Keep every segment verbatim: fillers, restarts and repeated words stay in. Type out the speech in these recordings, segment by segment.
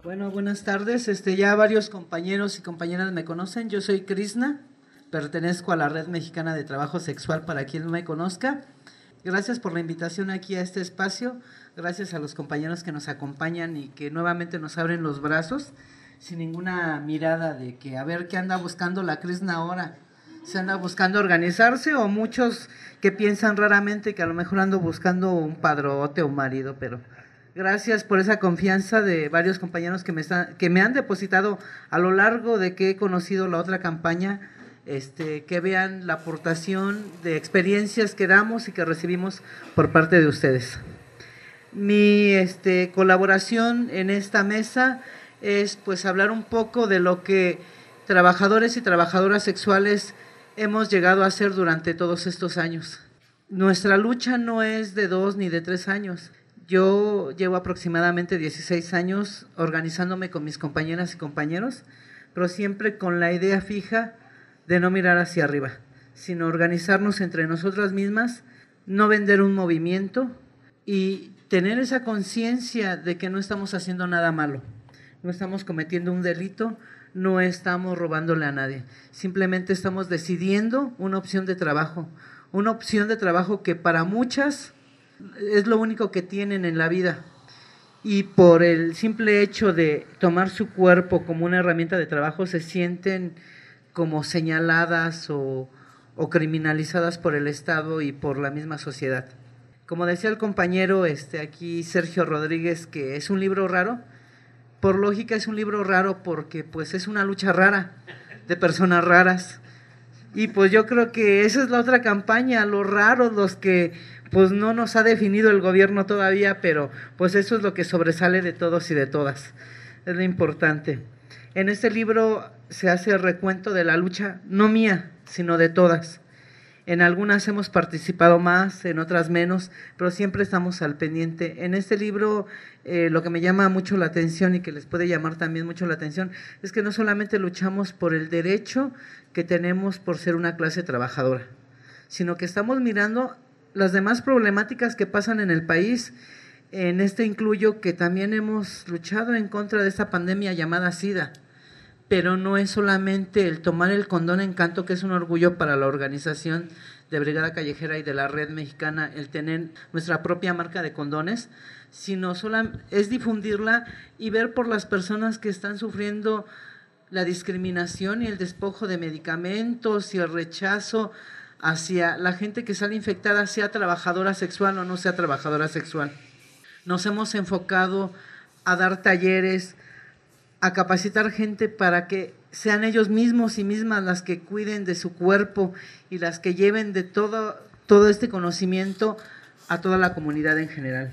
Bueno, buenas tardes. Este, ya varios compañeros y compañeras me conocen. Yo soy Krishna, pertenezco a la Red Mexicana de Trabajo Sexual, para quien no me conozca. Gracias por la invitación aquí a este espacio. Gracias a los compañeros que nos acompañan y que nuevamente nos abren los brazos, sin ninguna mirada de que a ver qué anda buscando la Krishna ahora. ¿Se anda buscando organizarse o muchos que piensan raramente que a lo mejor ando buscando un padrote o un marido? Pero gracias por esa confianza de varios compañeros que me, están, que me han depositado a lo largo de que he conocido la otra campaña, este, que vean la aportación de experiencias que damos y que recibimos por parte de ustedes. Mi este, colaboración en esta mesa es pues hablar un poco de lo que trabajadores y trabajadoras sexuales hemos llegado a hacer durante todos estos años. Nuestra lucha no es de dos ni de tres años. Yo llevo aproximadamente dieciséis años organizándome con mis compañeras y compañeros, pero siempre con la idea fija de no mirar hacia arriba, sino organizarnos entre nosotras mismas, no vender un movimiento y tener esa conciencia de que no estamos haciendo nada malo, no estamos cometiendo un delito, no estamos robándole a nadie, simplemente estamos decidiendo una opción de trabajo, una opción de trabajo que para muchas es lo único que tienen en la vida, y por el simple hecho de tomar su cuerpo como una herramienta de trabajo se sienten como señaladas o, o criminalizadas por el Estado y por la misma sociedad. Como decía el compañero este, aquí Sergio Rodríguez, que es un libro raro, por lógica es un libro raro porque pues es una lucha rara de personas raras, y pues yo creo que esa es la otra campaña, los raros, los que pues no nos ha definido el gobierno todavía, pero pues eso es lo que sobresale de todos y de todas, es lo importante. En este libro se hace el recuento de la lucha, no mía, sino de todas. En algunas hemos participado más, en otras menos, pero siempre estamos al pendiente. En este libro eh, lo que me llama mucho la atención y que les puede llamar también mucho la atención es que no solamente luchamos por el derecho que tenemos por ser una clase trabajadora, sino que estamos mirando las demás problemáticas que pasan en el país. En este incluyo que también hemos luchado en contra de esta pandemia llamada SIDA, pero no es solamente el tomar el condón Encanto, que es un orgullo para la organización de Brigada Callejera y de la Red Mexicana, el tener nuestra propia marca de condones, sino sola, es difundirla y ver por las personas que están sufriendo la discriminación y el despojo de medicamentos y el rechazo hacia la gente que sale infectada, sea trabajadora sexual o no sea trabajadora sexual. Nos hemos enfocado a dar talleres, a capacitar gente para que sean ellos mismos y mismas las que cuiden de su cuerpo y las que lleven de todo, todo este conocimiento a toda la comunidad en general.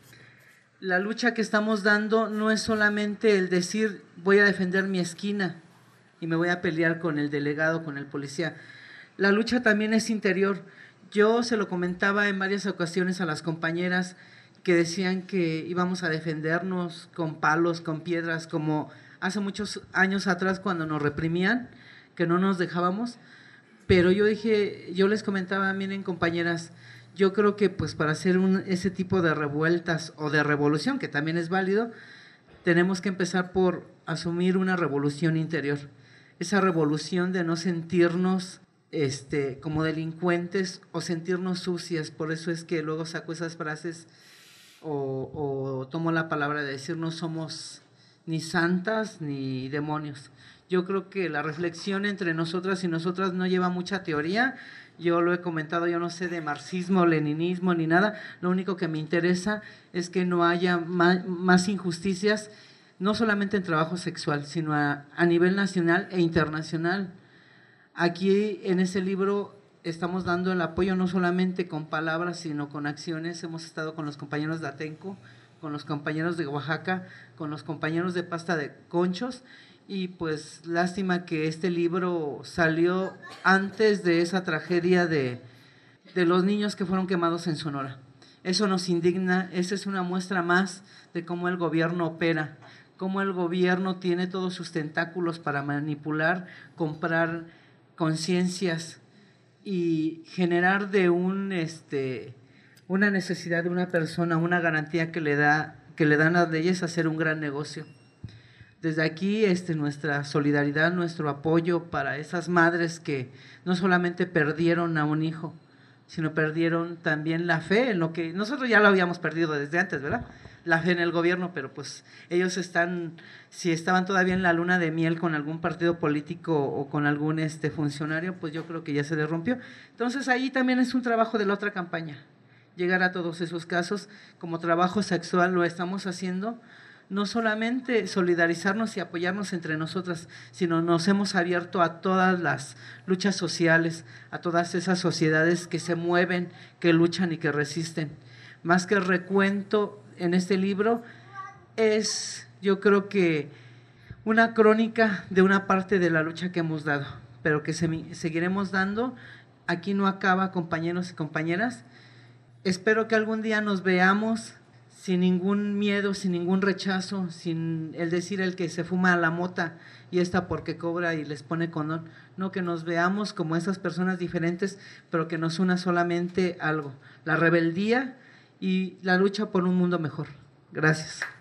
La lucha que estamos dando no es solamente el decir voy a defender mi esquina y me voy a pelear con el delegado, con el policía. La lucha también es interior. Yo se lo comentaba en varias ocasiones a las compañeras que decían que íbamos a defendernos con palos, con piedras, como hace muchos años atrás cuando nos reprimían, que no nos dejábamos, pero yo dije, yo les comentaba, miren compañeras, yo creo que pues para hacer un, ese tipo de revueltas o de revolución, que también es válido, tenemos que empezar por asumir una revolución interior, esa revolución de no sentirnos este, como delincuentes o sentirnos sucias. Por eso es que luego saco esas frases o, o tomo la palabra de decir no somos ni santas ni demonios. Yo creo que la reflexión entre nosotras y nosotras no lleva mucha teoría. Yo lo he comentado, yo no sé de marxismo, leninismo ni nada. Lo único que me interesa es que no haya más, más injusticias, no solamente en trabajo sexual, sino a, a nivel nacional e internacional. Aquí en ese libro estamos dando el apoyo no solamente con palabras, sino con acciones. Hemos estado con los compañeros de Atenco, con los compañeros de Oaxaca, con los compañeros de Pasta de Conchos, y pues lástima que este libro salió antes de esa tragedia de, de los niños que fueron quemados en Sonora. Eso nos indigna, esa es una muestra más de cómo el gobierno opera, cómo el gobierno tiene todos sus tentáculos para manipular, comprar conciencias y generar de un este una necesidad de una persona, una garantía que le da que le dan las leyes a hacer un gran negocio. Desde aquí este, nuestra solidaridad, nuestro apoyo para esas madres que no solamente perdieron a un hijo, sino perdieron también la fe en lo que nosotros ya lo habíamos perdido desde antes, ¿verdad? La fe en el gobierno, pero pues ellos están, si estaban todavía en la luna de miel con algún partido político o con algún este funcionario, pues yo creo que ya se les rompió. Entonces ahí también es un trabajo de la otra campaña, llegar a todos esos casos. Como trabajo sexual lo estamos haciendo, no solamente solidarizarnos y apoyarnos entre nosotras, sino nos hemos abierto a todas las luchas sociales, a todas esas sociedades que se mueven, que luchan y que resisten. Más que el recuento en este libro, es yo creo que una crónica de una parte de la lucha que hemos dado, pero que se, seguiremos dando. Aquí no acaba, compañeros y compañeras. Espero que algún día nos veamos sin ningún miedo, sin ningún rechazo, sin el decir el que se fuma la mota y esta porque cobra y les pone condón. No, que nos veamos como esas personas diferentes, pero que nos una solamente algo, la rebeldía y la lucha por un mundo mejor. Gracias.